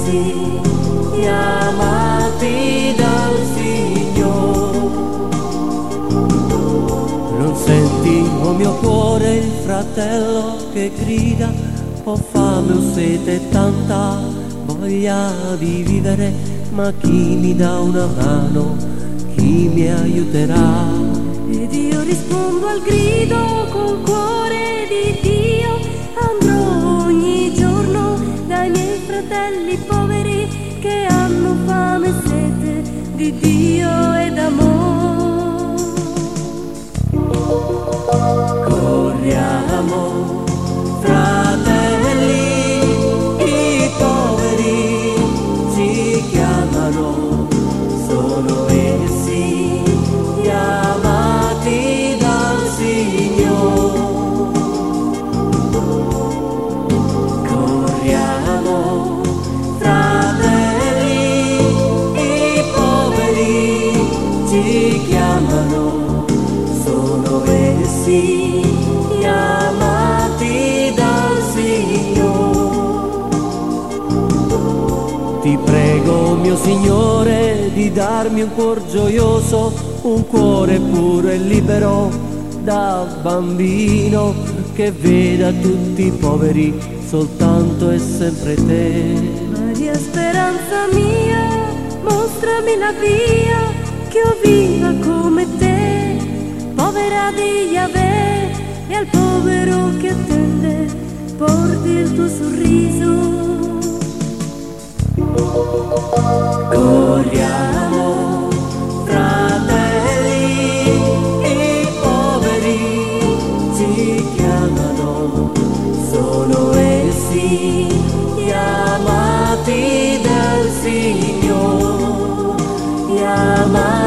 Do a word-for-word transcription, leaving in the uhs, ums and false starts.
essi, chiamati dal Signore. Non senti, oh mio cuore, il fratello che grida, ho fame, ho sete, tanta voglia di vivere, ma chi mi dà una mano, chi mi aiuterà? Ed io rispondo al grido col cuore di Dio, andrò ogni giorno dai miei fratelli poveri che hanno fame e sete di Dio ed amore. Corriamo, fratelli, i poveri ci chiamano, sono essi chiamati dal Signore. Corriamo, fratelli, i poveri ci chiamano, sono essi chiamati dal Signore. Ti prego, mio Signore, di darmi un cuor gioioso, un cuore puro e libero da bambino, che veda tutti i poveri soltanto e sempre te. Maria speranza mia, mostrami la via, che io viva come te, povera di Yahweh, e al povero che attende porti il tuo sorriso. Corriamo, fratelli, i poveri ci chiamano, sono essi chiamati dal Signore, chiamati